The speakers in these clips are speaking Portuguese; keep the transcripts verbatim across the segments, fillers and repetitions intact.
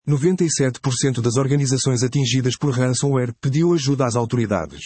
noventa e sete por cento das organizações atingidas por ransomware pediu ajuda às autoridades.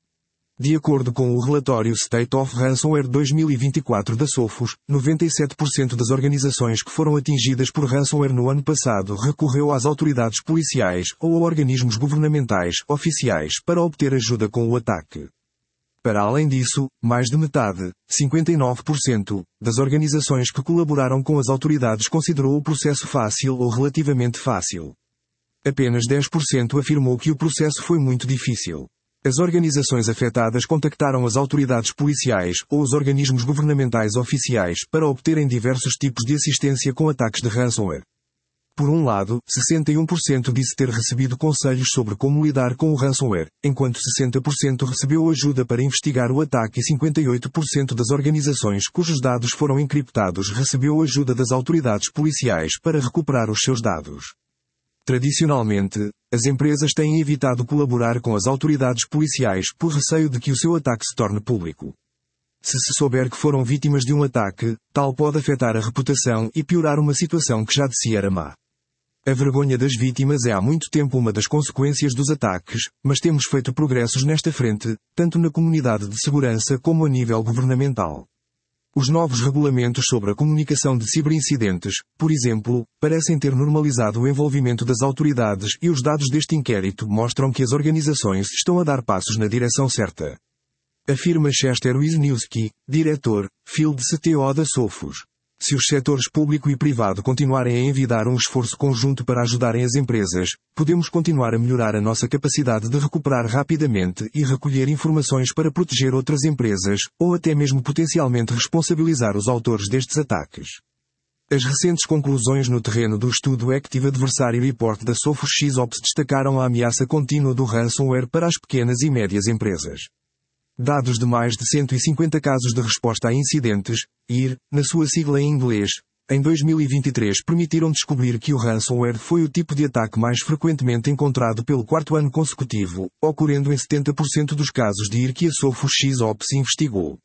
De acordo com o relatório State of Ransomware dois mil e vinte e quatro da Sophos, noventa e sete por cento das organizações que foram atingidas por ransomware no ano passado recorreu às autoridades policiais ou a organismos governamentais oficiais para obter ajuda com o ataque. Para além disso, mais de metade, cinquenta e nove por cento, das organizações que colaboraram com as autoridades considerou o processo fácil ou relativamente fácil. Apenas dez por cento afirmou que o processo foi muito difícil. As organizações afetadas contactaram as autoridades policiais ou os organismos governamentais oficiais para obterem diversos tipos de assistência com ataques de ransomware. Por um lado, sessenta e um por cento disse ter recebido conselhos sobre como lidar com o ransomware, enquanto sessenta por cento recebeu ajuda para investigar o ataque e cinquenta e oito por cento das organizações cujos dados foram encriptados recebeu ajuda das autoridades policiais para recuperar os seus dados. Tradicionalmente, as empresas têm evitado colaborar com as autoridades policiais por receio de que o seu ataque se torne público. Se se souber que foram vítimas de um ataque, tal pode afetar a reputação e piorar uma situação que já de si era má. A vergonha das vítimas é há muito tempo uma das consequências dos ataques, mas temos feito progressos nesta frente, tanto na comunidade de segurança como a nível governamental. Os novos regulamentos sobre a comunicação de ciberincidentes, por exemplo, parecem ter normalizado o envolvimento das autoridades e os dados deste inquérito mostram que as organizações estão a dar passos na direção certa. Afirma Chester Wisniewski, diretor, Field C T O da Sophos. Se os setores público e privado continuarem a envidar um esforço conjunto para ajudarem as empresas, podemos continuar a melhorar a nossa capacidade de recuperar rapidamente e recolher informações para proteger outras empresas, ou até mesmo potencialmente responsabilizar os autores destes ataques. As recentes conclusões no terreno do estudo Active Adversary Report da Sophos XOps destacaram a ameaça contínua do ransomware para as pequenas e médias empresas. Dados de mais de cento e cinquenta casos de resposta a incidentes, I R, na sua sigla em inglês, em dois mil e vinte e três permitiram descobrir que o ransomware foi o tipo de ataque mais frequentemente encontrado pelo quarto ano consecutivo, ocorrendo em setenta por cento dos casos de I R que a Sophos XOps investigou.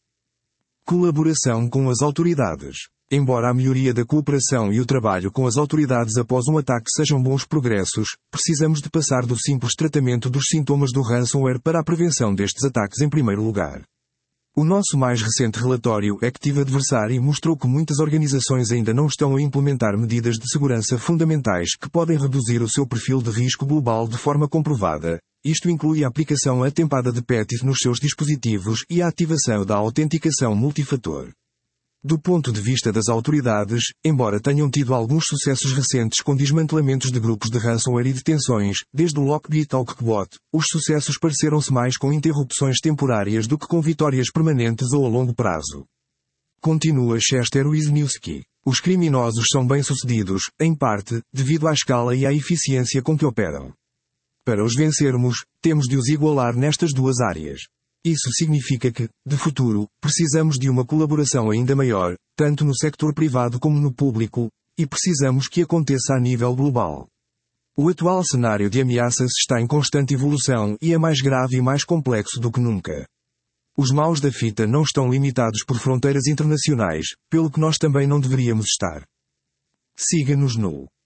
Colaboração com as autoridades. Embora a melhoria da cooperação e o trabalho com as autoridades após um ataque sejam bons progressos, precisamos de passar do simples tratamento dos sintomas do ransomware para a prevenção destes ataques em primeiro lugar. O nosso mais recente relatório Active Adversary mostrou que muitas organizações ainda não estão a implementar medidas de segurança fundamentais que podem reduzir o seu perfil de risco global de forma comprovada. Isto inclui a aplicação atempada de patches nos seus dispositivos e a ativação da autenticação multifator. Do ponto de vista das autoridades, embora tenham tido alguns sucessos recentes com desmantelamentos de grupos de ransomware e detenções, desde o Lockbit ao Qbot, os sucessos pareceram-se mais com interrupções temporárias do que com vitórias permanentes ou a longo prazo. Continua Chester Wisniewski. Os criminosos são bem-sucedidos, em parte, devido à escala e à eficiência com que operam. Para os vencermos, temos de os igualar nestas duas áreas. Isso significa que, de futuro, precisamos de uma colaboração ainda maior, tanto no sector privado como no público, e precisamos que aconteça a nível global. O atual cenário de ameaças está em constante evolução e é mais grave e mais complexo do que nunca. Os maus da fita não estão limitados por fronteiras internacionais, pelo que nós também não deveríamos estar. Siga-nos no